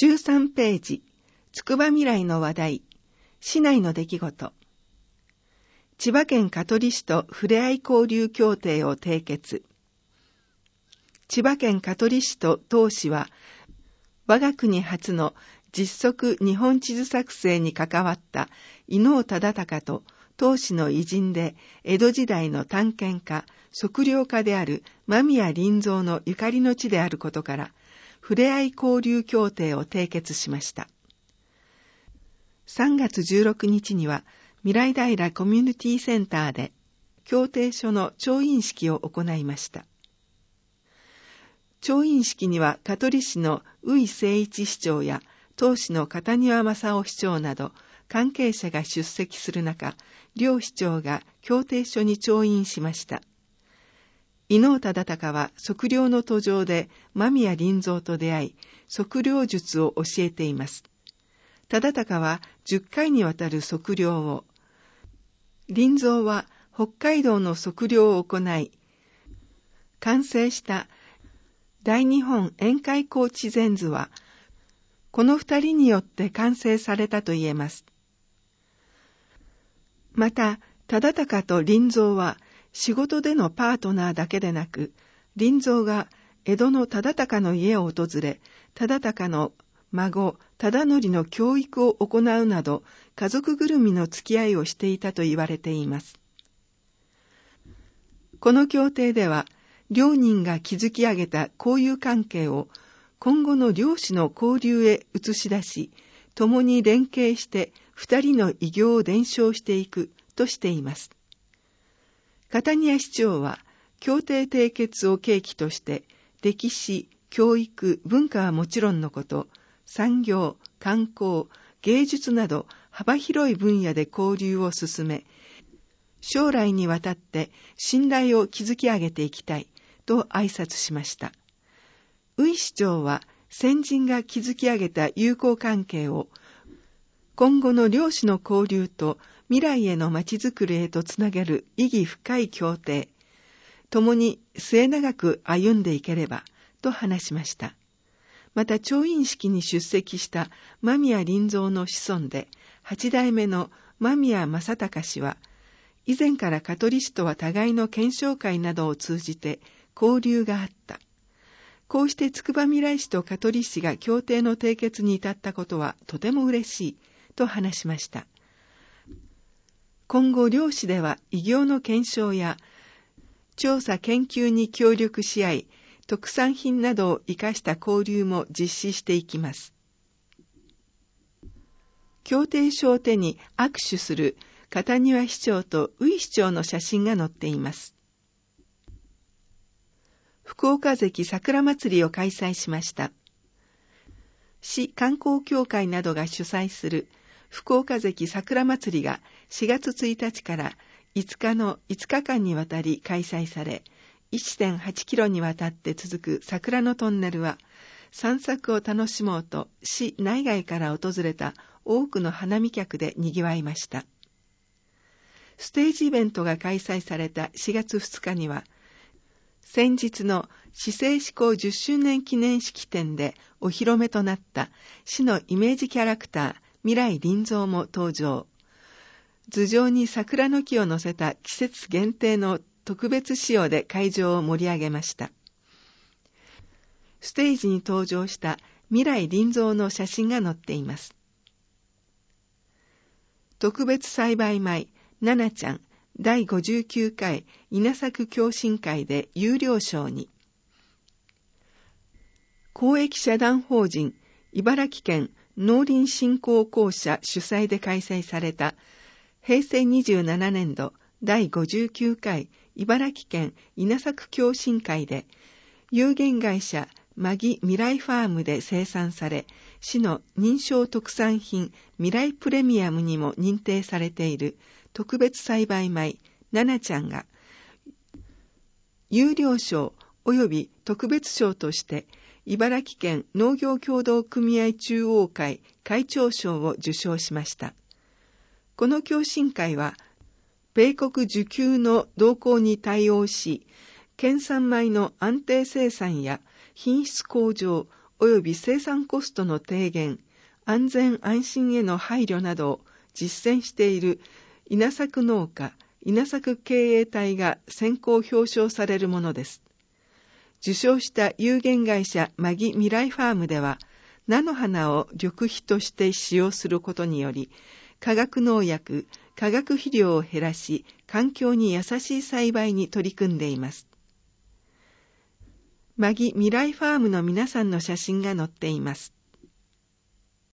13ページ、つくばみらいの話題、市内の出来事。千葉県香取市とふれあい交流協定を締結。千葉県香取市と当市は、我が国初の実測日本地図作成に関わった伊能忠敬と当市の偉人で江戸時代の探検家、測量家である間宮林蔵のゆかりの地であることから、ふれあい交流協定を締結しました。3月16日には、未来平コミュニティセンターで、協定書の調印式を行いました。調印式には、香取市の宇井誠一市長や、当市の片庭正夫市長など、関係者が出席する中、両市長が協定書に調印しました。伊能忠敬は測量の途上で間宮林蔵と出会い、測量術を教えています。忠敬は10回にわたる測量を、林蔵は北海道の測量を行い、完成した大日本宴会高地全図は、この2人によって完成されたと言えます。また、忠敬と林蔵は、仕事でのパートナーだけでなく、林蔵が江戸の忠敬の家を訪れ、忠敬の孫、忠則の教育を行うなど、家族ぐるみの付き合いをしていたと言われています。この協定では、両人が築き上げた交友関係を、今後の両氏の交流へ移し出し、共に連携して二人の偉業を伝承していくとしています。片庭市長は、協定締結を契機として、歴史、教育、文化はもちろんのこと、産業、観光、芸術など幅広い分野で交流を進め、将来にわたって信頼を築き上げていきたいと挨拶しました。宇井市長は、先人が築き上げた友好関係を、今後の両氏の交流と未来へのまちづくりへとつなげる意義深い協定、共に末永く歩んでいければと話しました。また調印式に出席した間宮林蔵の子孫で8代目の間宮正隆氏は、以前から香取市とは互いの検証会などを通じて交流があった。こうしてつくばみらい市と香取市が協定の締結に至ったことはとても嬉しいと話しました。今後両市では偉業の検証や調査研究に協力し合い、特産品などを生かした交流も実施していきます。協定書を手に握手する片庭市長と宇井市長の写真が載っています。福岡関桜祭りを開催しました。市観光協会などが主催する福岡関桜祭りが4月1日から5日の5日間にわたり開催され、1.8 キロにわたって続く桜のトンネルは、散策を楽しもうと市内外から訪れた多くの花見客で賑わいました。ステージイベントが開催された4月2日には、先日の市政施行10周年記念式典でお披露目となった市のイメージキャラクター、未来林蔵も登場。頭上に桜の木を乗せた季節限定の特別仕様で会場を盛り上げました。ステージに登場した未来林蔵の写真が載っています。特別栽培米、ななちゃん、第59回稲作共進会で有料賞に。公益社団法人茨城県農林振興公社主催で開催された平成27年度第59回茨城県稲作共進会で有限会社マギ未来ファームで生産され、市の認証特産品未来プレミアムにも認定されている特別栽培米ななちゃんが有料賞及び特別賞として茨城県農業協同組合中央会会長賞を受賞しました。この共進会は米国需給の動向に対応し、県産米の安定生産や品質向上及び生産コストの低減、安全安心への配慮などを実践している稲作農家、稲作経営体が選考表彰されるものです。受賞した有限会社マギ未来ファームでは、菜の花を緑肥として使用することにより、化学農薬、化学肥料を減らし、環境に優しい栽培に取り組んでいます。マギ未来ファームの皆さんの写真が載っています。